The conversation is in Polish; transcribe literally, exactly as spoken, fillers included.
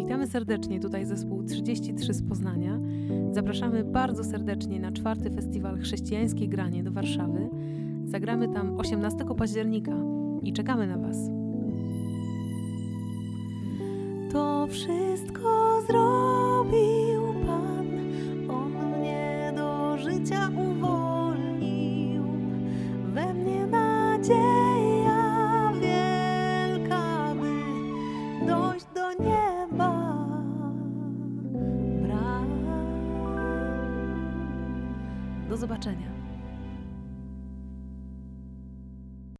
Witamy serdecznie, tutaj zespół trzydzieści trzy z Poznania. Zapraszamy bardzo serdecznie na czwarty Festiwal Chrześcijańskie Granie do Warszawy. Zagramy tam osiemnastego października i czekamy na Was. To wszystko zrobił Pan, On mnie do życia uwolnił, we mnie nadzieja wielka, by dojść do nieba. Bram. Do zobaczenia.